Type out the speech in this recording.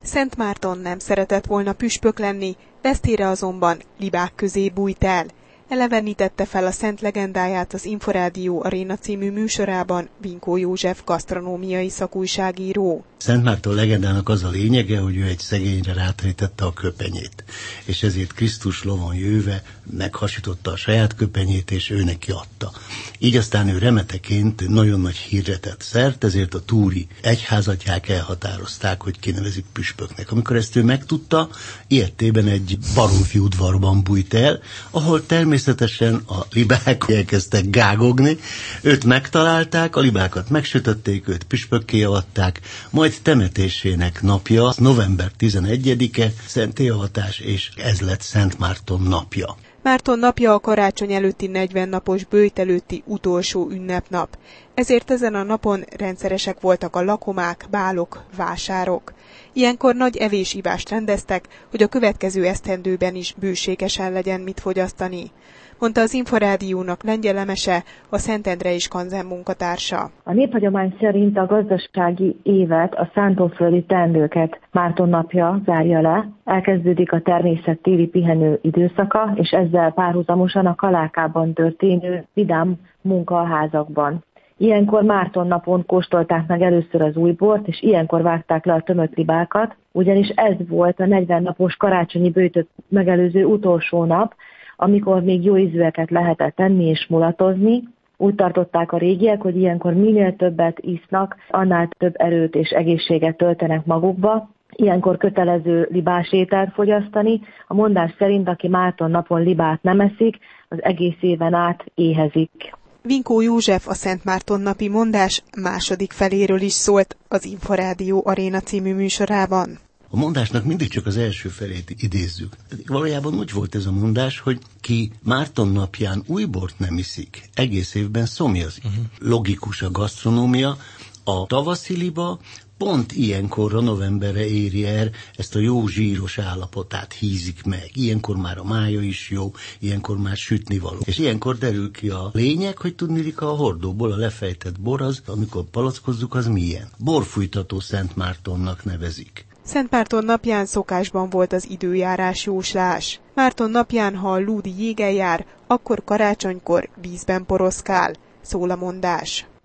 Szent Márton nem szeretett volna püspök lenni, vesztére azonban libák közé bújt el. Elevenítette fel a szent legendáját az Inforádió Aréna című műsorában Vinkó József gasztronómiai szakújságíró. Szent Márton legendának az a lényege, hogy ő egy szegényre rátérítette a köpenyét, és ezért Krisztus lovon jöve meghasította a saját köpenyét, és ő neki adta. Így aztán ő remeteként nagyon nagy hírre tett szert, ezért a túri egyházatják elhatározták, hogy kinevezik püspöknek. Amikor ezt ő megtudta, ilyettében egy baromfi udvarban bújt el, ahol természetesen a libák elkezdtek gágogni, őt megtalálták, a libákat megsütötték, őt püspökké avatták, majd temetésének napja, november 11-e, szentélyavatás, és ez lett Szent Márton napja. Márton napja a karácsony előtti 40 napos böjt előtti utolsó ünnepnap. Ezért ezen a napon rendszeresek voltak a lakomák, bálok, vásárok. Ilyenkor nagy evés-ivást rendeztek, hogy a következő esztendőben is bőségesen legyen mit fogyasztani, mondta az Inforádiónak Lengyel Emese, a Szentendrei Skanzen munkatársa. A néphagyomány szerint a gazdasági évet, a szántóföldi teendőket Márton napja zárja le, elkezdődik a természet téli pihenő időszaka, és ezzel párhuzamosan a Kalákában történő vidám munka a házakban. Ilyenkor Márton napon kóstolták meg először az új bort, és ilyenkor vágták le a tömött libákat, ugyanis ez volt a 40 napos karácsonyi böjtöt megelőző utolsó nap, amikor még jó ízűeket lehetett tenni és mulatozni. Úgy tartották a régiek, hogy ilyenkor minél többet isznak, annál több erőt és egészséget töltenek magukba. Ilyenkor kötelező libás ételt fogyasztani. A mondás szerint, aki Márton napon libát nem eszik, az egész éven át éhezik. Vinkó József a Szent Márton napi mondás második feléről is szólt az Inforádió Aréna című műsorában. A mondásnak mindig csak az első felét idézzük. Valójában úgy volt ez a mondás, hogy ki Márton napján új bort nem iszik, egész évben szomjazik. Logikus a gasztronómia, a tavaszi liba pont ilyenkorra, novemberre éri el ezt a jó zsíros állapotát, hízik meg. Ilyenkor már a mája is jó, ilyenkor már sütni való. És ilyenkor derül ki a lényeg, hogy tudniillik a hordóból a lefejtett bor az, amikor palackozzuk, az milyen. Borfújtató Szent Mártonnak nevezik. Szent Márton napján szokásban volt az időjárás jóslás. Márton napján, ha a lúdi jégen jár, akkor karácsonykor vízben poroszkál, szól a mondás.